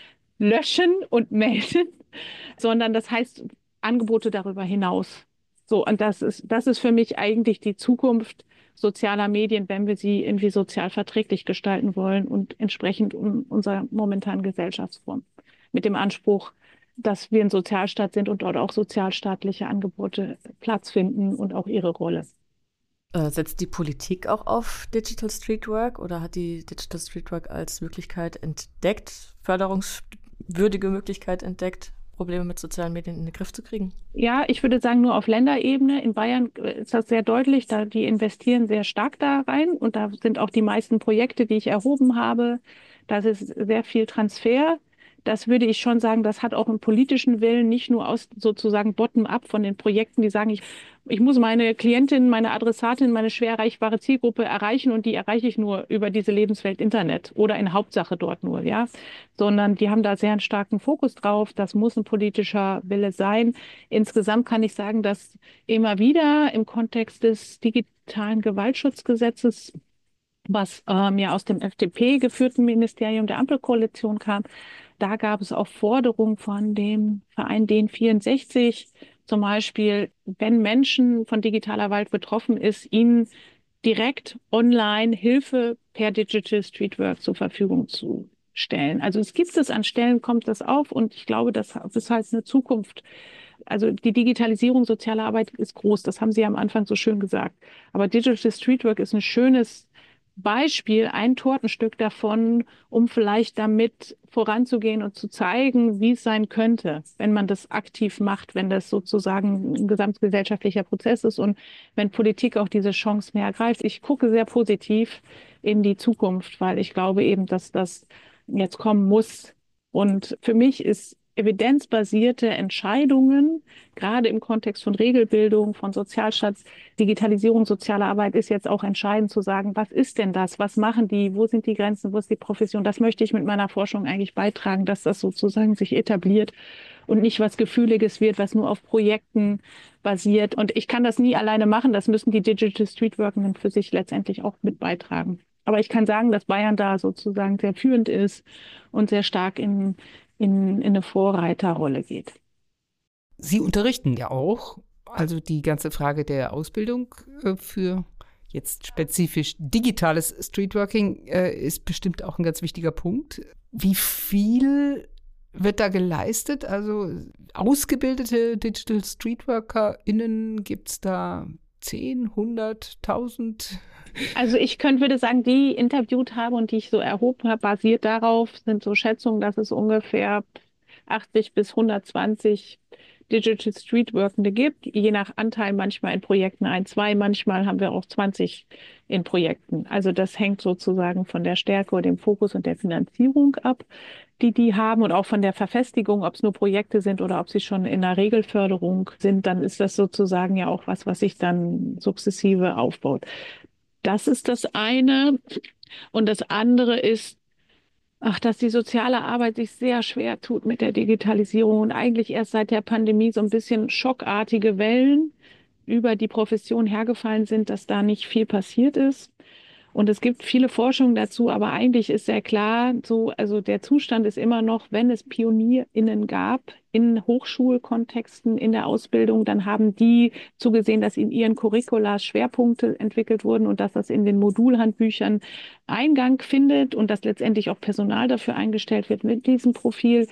löschen und melden, sondern das heißt Angebote darüber hinaus So, und das ist für mich eigentlich die Zukunft sozialer Medien, wenn wir sie irgendwie sozial verträglich gestalten wollen und entsprechend unserer momentanen Gesellschaftsform. Mit dem Anspruch, dass wir ein Sozialstaat sind und dort auch sozialstaatliche Angebote Platz finden und auch ihre Rolle. Setzt die Politik auch auf Digital Street Work oder hat die Digital Street Work als Möglichkeit entdeckt, förderungswürdige Möglichkeit entdeckt, Probleme mit sozialen Medien in den Griff zu kriegen? Ja, ich würde sagen, nur auf Länderebene. In Bayern ist das sehr deutlich, da die investieren sehr stark da rein und da sind auch die meisten Projekte, die ich erhoben habe. Das ist sehr viel Transfer. Das würde ich schon sagen, das hat auch einen politischen Willen, nicht nur aus sozusagen bottom-up von den Projekten, die sagen, ich muss meine Klientin, meine Adressatin, meine schwer erreichbare Zielgruppe erreichen und die erreiche ich nur über diese Lebenswelt Internet oder in Hauptsache dort nur, ja. Sondern die haben da sehr einen starken Fokus drauf. Das muss ein politischer Wille sein. Insgesamt kann ich sagen, dass immer wieder im Kontext des digitalen Gewaltschutzgesetzes, was ja aus dem FDP geführten Ministerium der Ampelkoalition kam, da gab es auch Forderungen von dem Verein DEN64, zum Beispiel, wenn Menschen von digitaler Gewalt betroffen ist, ihnen direkt online Hilfe per Digital Streetwork zur Verfügung zu stellen. Also es gibt es an Stellen, kommt das auf und ich glaube, das ist halt eine Zukunft. Also die Digitalisierung sozialer Arbeit ist groß, das haben Sie ja am Anfang so schön gesagt. Aber Digital Streetwork ist ein schönes Beispiel, ein Tortenstück davon, um vielleicht damit voranzugehen und zu zeigen, wie es sein könnte, wenn man das aktiv macht, wenn das sozusagen ein gesamtgesellschaftlicher Prozess ist und wenn Politik auch diese Chance mehr ergreift. Ich gucke sehr positiv in die Zukunft, weil ich glaube eben, dass das jetzt kommen muss. Und für mich ist evidenzbasierte Entscheidungen, gerade im Kontext von Regelbildung, von Sozialstaats, Digitalisierung, soziale Arbeit, ist jetzt auch entscheidend zu sagen, was ist denn das? Was machen die? Wo sind die Grenzen? Wo ist die Profession? Das möchte ich mit meiner Forschung eigentlich beitragen, dass das sozusagen sich etabliert und nicht was Gefühliges wird, was nur auf Projekten basiert. Und ich kann das nie alleine machen. Das müssen die Digital Streetworkenden für sich letztendlich auch mit beitragen. Aber ich kann sagen, dass Bayern da sozusagen sehr führend ist und sehr stark in eine Vorreiterrolle geht. Sie unterrichten ja auch, also die ganze Frage der Ausbildung für jetzt spezifisch digitales Streetworking ist bestimmt auch ein ganz wichtiger Punkt. Wie viel wird da geleistet? Also ausgebildete Digital StreetworkerInnen, gibt es da 10, 100, 1000? Also würde sagen, die ich interviewt habe und die ich so erhoben habe, basiert darauf, sind so Schätzungen, dass es ungefähr 80 bis 120 Digital Streetworkende gibt, je nach Anteil, manchmal in Projekten 1, 2, manchmal haben wir auch 20 in Projekten. Also das hängt sozusagen von der Stärke oder dem Fokus und der Finanzierung ab, die haben und auch von der Verfestigung, ob es nur Projekte sind oder ob sie schon in der Regelförderung sind, dann ist das sozusagen ja auch was sich dann sukzessive aufbaut. Das ist das eine. Und das andere ist, dass die soziale Arbeit sich sehr schwer tut mit der Digitalisierung und eigentlich erst seit der Pandemie so ein bisschen schockartige Wellen über die Profession hergefallen sind, dass da nicht viel passiert ist. Und es gibt viele Forschungen dazu, aber eigentlich ist sehr klar, also der Zustand ist immer noch, wenn es PionierInnen gab in Hochschulkontexten, in der Ausbildung, dann haben die zugesehen, dass in ihren Curricula Schwerpunkte entwickelt wurden und dass das in den Modulhandbüchern Eingang findet und dass letztendlich auch Personal dafür eingestellt wird mit diesem Profil.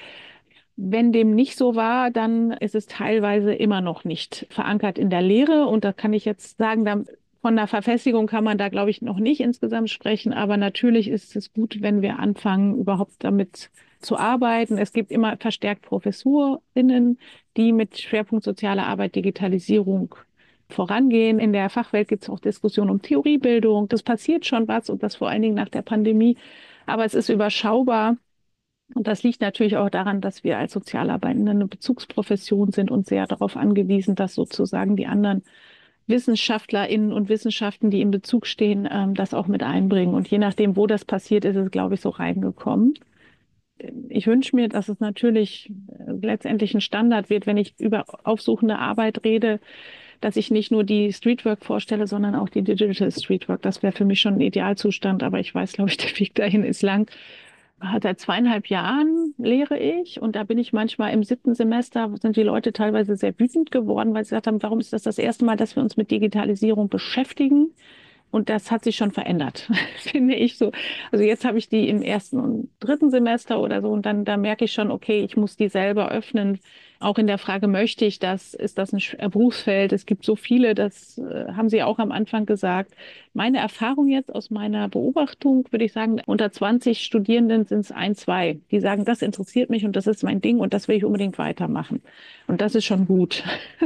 Wenn dem nicht so war, dann ist es teilweise immer noch nicht verankert in der Lehre. Und da kann ich jetzt sagen, von der Verfestigung kann man da, glaube ich, noch nicht insgesamt sprechen. Aber natürlich ist es gut, wenn wir anfangen, überhaupt damit zu arbeiten. Es gibt immer verstärkt ProfessorInnen, die mit Schwerpunkt soziale Arbeit, Digitalisierung vorangehen. In der Fachwelt gibt es auch Diskussionen um Theoriebildung. Das passiert schon was und das vor allen Dingen nach der Pandemie. Aber es ist überschaubar. Und das liegt natürlich auch daran, dass wir als Sozialarbeitende eine Bezugsprofession sind und sehr darauf angewiesen, dass sozusagen die anderen WissenschaftlerInnen und Wissenschaften, die in Bezug stehen, das auch mit einbringen. Und je nachdem, wo das passiert, ist es, glaube ich, so reingekommen. Ich wünsche mir, dass es natürlich letztendlich ein Standard wird, wenn ich über aufsuchende Arbeit rede, dass ich nicht nur die Streetwork vorstelle, sondern auch die Digital Streetwork. Das wäre für mich schon ein Idealzustand, aber ich weiß, glaube ich, der Weg dahin ist lang. Seit 2,5 Jahren lehre ich und da bin ich manchmal im 7. Semester, sind die Leute teilweise sehr wütend geworden, weil sie gesagt haben, warum ist das erste Mal, dass wir uns mit Digitalisierung beschäftigen? Und das hat sich schon verändert, finde ich so. Also jetzt habe ich die im 1. und 3. Semester oder so und dann da merke ich schon, okay, ich muss die selber öffnen. Auch in der Frage, möchte ich das? Ist das ein Berufsfeld? Es gibt so viele, das haben Sie auch am Anfang gesagt. Meine Erfahrung jetzt aus meiner Beobachtung, würde ich sagen, unter 20 Studierenden sind es ein, zwei, die sagen, das interessiert mich und das ist mein Ding und das will ich unbedingt weitermachen. Und das ist schon gut.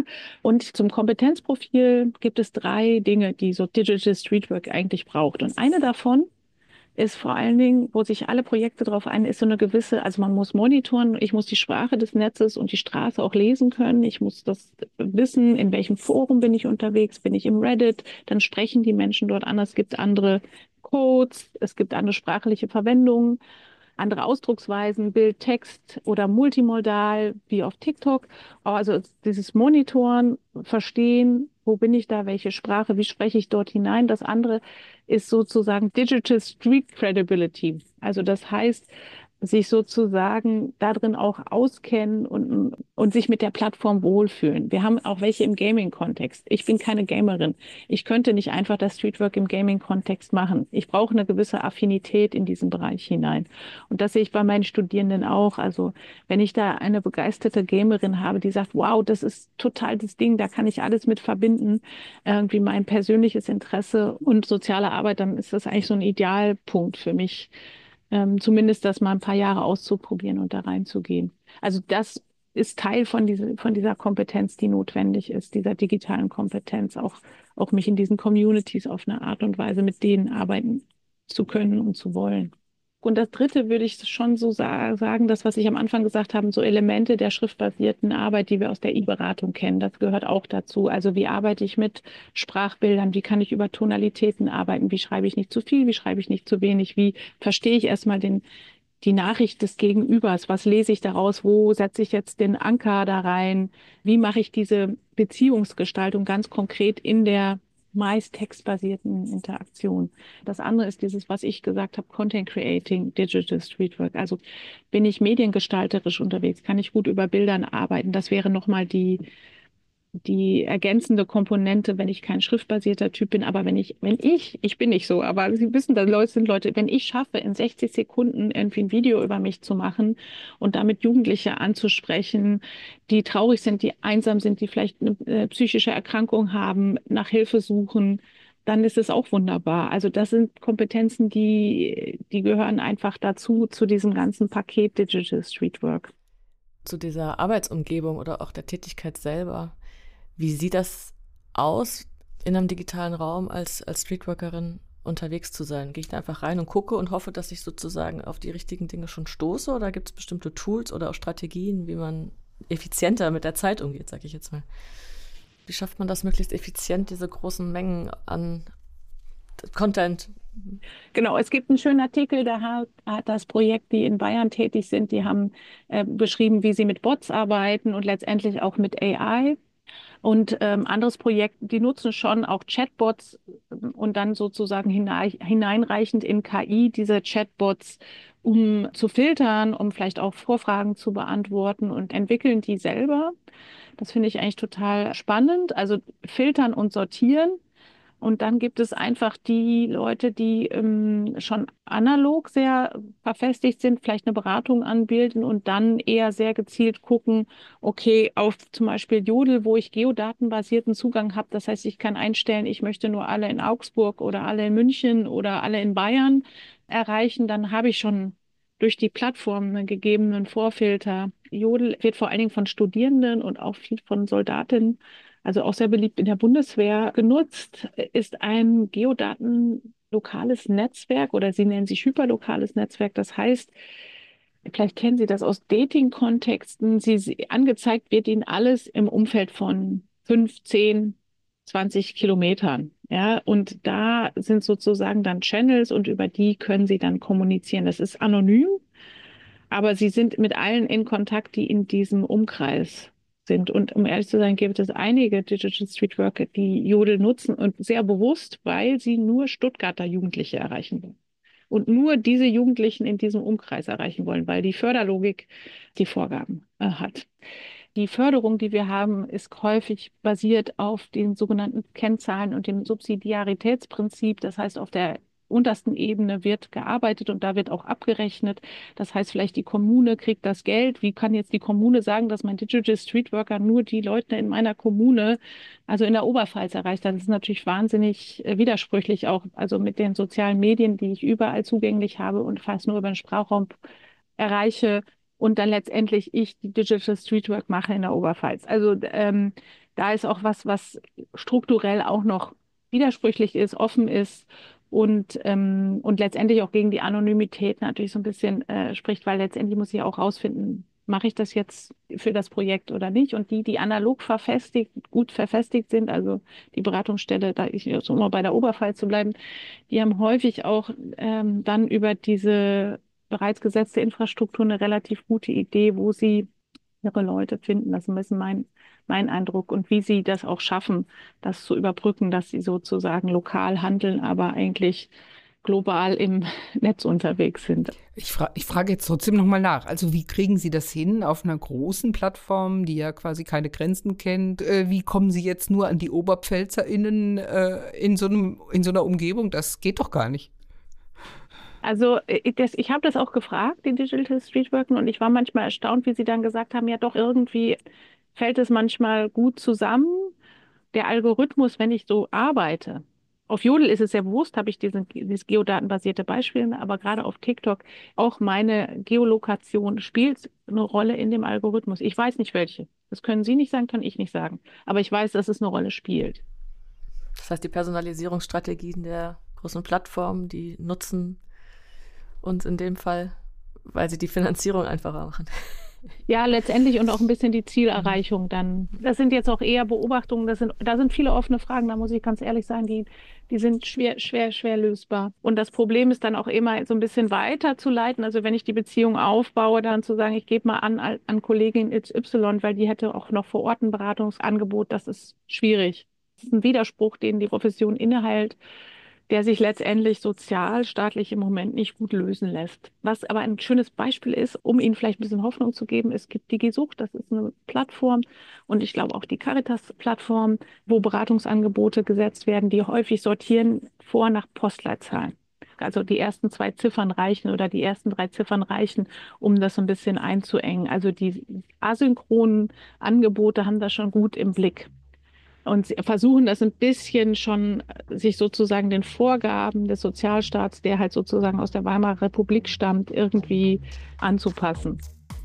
Und zum Kompetenzprofil gibt es 3 Dinge, die so Digital Streetwork eigentlich braucht. Und eine davon ist vor allen Dingen, wo sich alle Projekte darauf ein, ist so eine gewisse, also man muss monitoren, ich muss die Sprache des Netzes und die Straße auch lesen können, ich muss das wissen, in welchem Forum bin ich unterwegs, bin ich im Reddit, dann sprechen die Menschen dort anders, es gibt andere Codes, es gibt andere sprachliche Verwendungen, andere Ausdrucksweisen, Bild, Text oder multimodal wie auf TikTok. Also dieses Monitoren, Verstehen, wo bin ich da, welche Sprache, wie spreche ich dort hinein. Das andere ist sozusagen Digital Street Credibility. Also das heißt, sich sozusagen darin auch auskennen und sich mit der Plattform wohlfühlen. Wir haben auch welche im Gaming-Kontext. Ich bin keine Gamerin. Ich könnte nicht einfach das Streetwork im Gaming-Kontext machen. Ich brauche eine gewisse Affinität in diesen Bereich hinein. Und das sehe ich bei meinen Studierenden auch. Also wenn ich da eine begeisterte Gamerin habe, die sagt, wow, das ist total das Ding, da kann ich alles mit verbinden, irgendwie mein persönliches Interesse und soziale Arbeit, dann ist das eigentlich so ein Idealpunkt für mich, zumindest das mal ein paar Jahre auszuprobieren und da reinzugehen. Also das ist Teil von dieser Kompetenz, die notwendig ist, dieser digitalen Kompetenz, auch mich in diesen Communities auf eine Art und Weise mit denen arbeiten zu können und zu wollen. Und das Dritte würde ich schon so sagen, das, was ich am Anfang gesagt habe, so Elemente der schriftbasierten Arbeit, die wir aus der E-Beratung kennen, das gehört auch dazu. Also wie arbeite ich mit Sprachbildern, wie kann ich über Tonalitäten arbeiten, wie schreibe ich nicht zu viel, wie schreibe ich nicht zu wenig, wie verstehe ich erstmal die Nachricht des Gegenübers, was lese ich daraus, wo setze ich jetzt den Anker da rein, wie mache ich diese Beziehungsgestaltung ganz konkret in der meist textbasierten Interaktion. Das andere ist dieses, was ich gesagt habe, Content Creating, Digital Streetwork. Also bin ich mediengestalterisch unterwegs, kann ich gut über Bildern arbeiten. Das wäre nochmal die ergänzende Komponente, wenn ich kein schriftbasierter Typ bin, aber ich bin nicht so, aber Sie wissen, da sind Leute, wenn ich schaffe, in 60 Sekunden irgendwie ein Video über mich zu machen und damit Jugendliche anzusprechen, die traurig sind, die einsam sind, die vielleicht eine psychische Erkrankung haben, nach Hilfe suchen, dann ist es auch wunderbar. Also das sind Kompetenzen, die gehören einfach dazu, zu diesem ganzen Paket Digital Streetwork. Zu dieser Arbeitsumgebung oder auch der Tätigkeit selber. Wie sieht das aus, in einem digitalen Raum als Streetworkerin unterwegs zu sein? Gehe ich da einfach rein und gucke und hoffe, dass ich sozusagen auf die richtigen Dinge schon stoße? Oder gibt es bestimmte Tools oder auch Strategien, wie man effizienter mit der Zeit umgeht, sage ich jetzt mal? Wie schafft man das möglichst effizient, diese großen Mengen an Content? Genau, es gibt einen schönen Artikel, da hat das Projekt, die in Bayern tätig sind, die haben beschrieben, wie sie mit Bots arbeiten und letztendlich auch mit AI. Und anderes Projekt, die nutzen schon auch Chatbots und dann sozusagen hineinreichend in KI diese Chatbots, um zu filtern, um vielleicht auch Vorfragen zu beantworten und entwickeln die selber. Das finde ich eigentlich total spannend. Also filtern und sortieren. Und dann gibt es einfach die Leute, die schon analog sehr verfestigt sind, vielleicht eine Beratung anbieten und dann eher sehr gezielt gucken, okay, auf zum Beispiel Jodel, wo ich geodatenbasierten Zugang habe. Das heißt, ich kann einstellen, ich möchte nur alle in Augsburg oder alle in München oder alle in Bayern erreichen. Dann habe ich schon durch die Plattform einen gegebenen Vorfilter. Jodel wird vor allen Dingen von Studierenden und auch viel von Soldatinnen, also auch sehr beliebt in der Bundeswehr, genutzt, ist ein geodatenlokales Netzwerk oder sie nennen sich hyperlokales Netzwerk. Das heißt, vielleicht kennen Sie das aus Dating-Kontexten, angezeigt wird Ihnen alles im Umfeld von 5, 10, 20 Kilometern. Ja, und da sind sozusagen dann Channels und über die können Sie dann kommunizieren. Das ist anonym, aber Sie sind mit allen in Kontakt, die in diesem Umkreis sind. Und um ehrlich zu sein, gibt es einige Digital Streetworker, die Jodel nutzen und sehr bewusst, weil sie nur Stuttgarter Jugendliche erreichen wollen. und nur diese Jugendlichen in diesem Umkreis erreichen wollen, weil die Förderlogik die Vorgaben hat. Die Förderung, die wir haben, ist häufig basiert auf den sogenannten Kennzahlen und dem Subsidiaritätsprinzip. Das heißt, auf der untersten Ebene wird gearbeitet und da wird auch abgerechnet. Das heißt, vielleicht die Kommune kriegt das Geld. Wie kann jetzt die Kommune sagen, dass mein Digital Street Worker nur die Leute in meiner Kommune, also in der Oberpfalz, erreicht? Das ist natürlich wahnsinnig widersprüchlich auch, also mit den sozialen Medien, die ich überall zugänglich habe und fast nur über den Sprachraum erreiche und dann letztendlich ich die Digital Street Work mache in der Oberpfalz. Also da ist auch was strukturell auch noch widersprüchlich ist, offen ist und letztendlich auch gegen die Anonymität natürlich so ein bisschen spricht, weil letztendlich muss ich auch rausfinden, mache ich das jetzt für das Projekt oder nicht? Und die analog gut verfestigt sind, also die Beratungsstelle, da ich so immer bei der Oberpfalz zu bleiben, die haben häufig auch dann über diese bereits gesetzte Infrastruktur eine relativ gute Idee, wo sie ihre Leute finden. Das ist ein bisschen mein Eindruck und wie sie das auch schaffen, das zu überbrücken, dass sie sozusagen lokal handeln, aber eigentlich global im Netz unterwegs sind. Ich frage jetzt trotzdem nochmal nach. Also wie kriegen Sie das hin auf einer großen Plattform, die ja quasi keine Grenzen kennt? Wie kommen Sie jetzt nur an die OberpfälzerInnen in so einer Umgebung? Das geht doch gar nicht. Also ich habe das auch gefragt, die Digital Street Worker, und ich war manchmal erstaunt, wie sie dann gesagt haben, ja doch, irgendwie fällt es manchmal gut zusammen. Der Algorithmus, wenn ich so arbeite, auf Jodel ist es sehr bewusst, habe ich dieses geodatenbasierte Beispiel, aber gerade auf TikTok auch meine Geolokation spielt eine Rolle in dem Algorithmus. Ich weiß nicht welche. Das können Sie nicht sagen, kann ich nicht sagen. Aber ich weiß, dass es eine Rolle spielt. Das heißt, die Personalisierungsstrategien der großen Plattformen, die nutzen uns in dem Fall, weil sie die Finanzierung einfacher machen. Ja, letztendlich und auch ein bisschen die Zielerreichung dann. Das sind jetzt auch eher Beobachtungen, da sind viele offene Fragen, da muss ich ganz ehrlich sagen, die sind schwer lösbar. Und das Problem ist dann auch immer so ein bisschen weiterzuleiten. Also wenn ich die Beziehung aufbaue, dann zu sagen, ich gebe mal an Kollegin XY, weil die hätte auch noch vor Ort ein Beratungsangebot, das ist schwierig. Das ist ein Widerspruch, den die Profession innehält, der sich letztendlich sozialstaatlich im Moment nicht gut lösen lässt. Was aber ein schönes Beispiel ist, um Ihnen vielleicht ein bisschen Hoffnung zu geben, es gibt DigiSucht, das ist eine Plattform und ich glaube auch die Caritas-Plattform, wo Beratungsangebote gesetzt werden, die häufig sortieren vor nach Postleitzahlen. Also die ersten 2 Ziffern reichen oder die ersten 3 Ziffern reichen, um das so ein bisschen einzuengen. Also die asynchronen Angebote haben das schon gut im Blick. Und sie versuchen das ein bisschen schon, sich sozusagen den Vorgaben des Sozialstaats, der halt sozusagen aus der Weimarer Republik stammt, irgendwie anzupassen.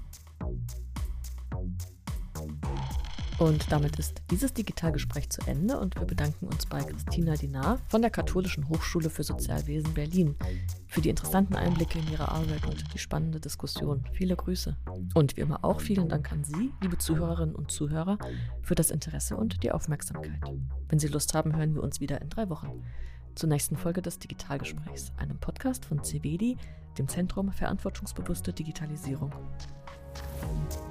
Und damit ist dieses Digitalgespräch zu Ende und wir bedanken uns bei Christina Dinar von der Katholischen Hochschule für Sozialwesen Berlin für die interessanten Einblicke in ihre Arbeit und die spannende Diskussion. Viele Grüße. Und wie immer auch vielen Dank an Sie, liebe Zuhörerinnen und Zuhörer, für das Interesse und die Aufmerksamkeit. Wenn Sie Lust haben, hören wir uns wieder in 3 Wochen zur nächsten Folge des Digitalgesprächs, einem Podcast von CVEDI, dem Zentrum Verantwortungsbewusste Digitalisierung.